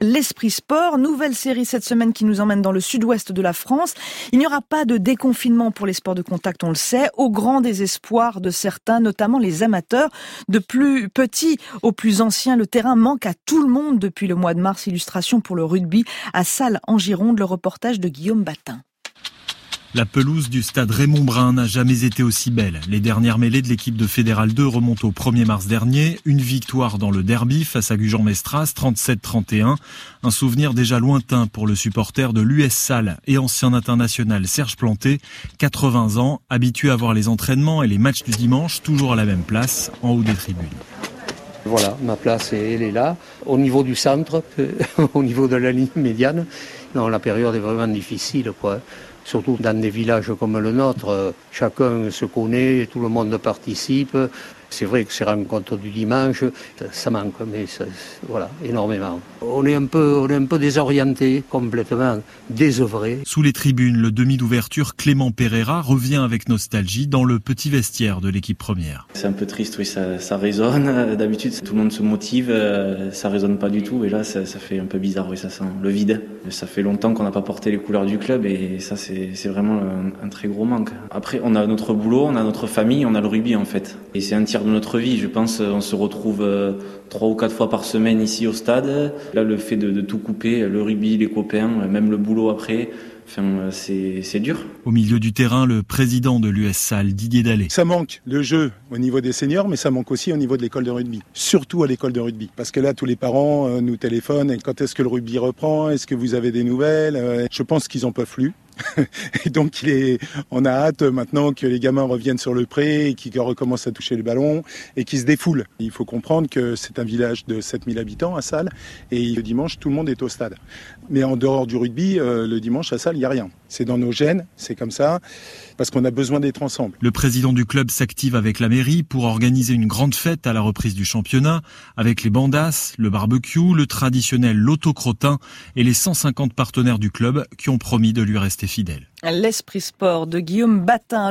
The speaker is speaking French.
L'Esprit Sport, nouvelle série cette semaine qui nous emmène dans le sud-ouest de la France. Il n'y aura pas de déconfinement pour les sports de contact, on le sait, au grand désespoir de certains, notamment les amateurs. De plus petits aux plus anciens, le terrain manque à tout le monde depuis le mois de mars. Illustration pour le rugby à Salles en Gironde, le reportage de Guillaume Batin. La pelouse du stade Raymond Brun n'a jamais été aussi belle. Les dernières mêlées de l'équipe de Fédéral 2 remontent au 1er mars dernier. Une victoire dans le derby face à Gujan-Mestras, 37-31. Un souvenir déjà lointain pour le supporter de l'US Salles et ancien international Serge Planté, 80 ans, habitué à voir les entraînements et les matchs du dimanche, toujours à la même place, en haut des tribunes. Voilà, ma place, elle est là. Au niveau du centre, au niveau de la ligne médiane, non, la période est vraiment difficile, quoi. Surtout dans des villages comme le nôtre, chacun se connaît, tout le monde participe. C'est vrai que ces rencontres du dimanche, ça manque, mais voilà, énormément. On est un peu désorienté, complètement désœuvré. Sous les tribunes, le demi d'ouverture Clément Pereira revient avec nostalgie dans le petit vestiaire de l'équipe première. C'est un peu triste, oui, ça résonne. D'habitude, tout le monde se motive, ça résonne pas du tout. Et là, ça fait un peu bizarre, oui, ça sent le vide. Ça fait longtemps qu'on n'a pas porté les couleurs du club et ça, c'est vraiment un très gros manque. Après, on a notre boulot, on a notre famille, on a le rugby en fait. Et c'est un tiers de notre vie, je pense. On se retrouve 3 ou 4 fois par semaine ici au stade. Là, le fait de tout couper, le rugby, les copains, même le boulot après, enfin, c'est dur. Au milieu du terrain, le président de l'US Salles, Didier Dallet. Ça manque le jeu au niveau des seniors, mais ça manque aussi au niveau de l'école de rugby. Surtout à l'école de rugby. Parce que là, tous les parents nous téléphonent. Et quand est-ce que le rugby reprend? Est-ce que vous avez des nouvelles? Je pense qu'ils en peuvent plus. Et donc on a hâte maintenant que les gamins reviennent sur le pré et qu'ils recommencent à toucher le ballon et qu'ils se défoulent. Il faut comprendre que c'est un village de 7000 habitants à Salles et le dimanche tout le monde est au stade. Mais en dehors du rugby, le dimanche à Salles il n'y a rien. C'est dans nos gènes, c'est comme ça, parce qu'on a besoin d'être ensemble. Le président du club s'active avec la mairie pour organiser une grande fête à la reprise du championnat avec les bandas, le barbecue, le traditionnel loto-crottin et les 150 partenaires du club qui ont promis de lui rester fidèles. L'Esprit Sport de Guillaume Batin.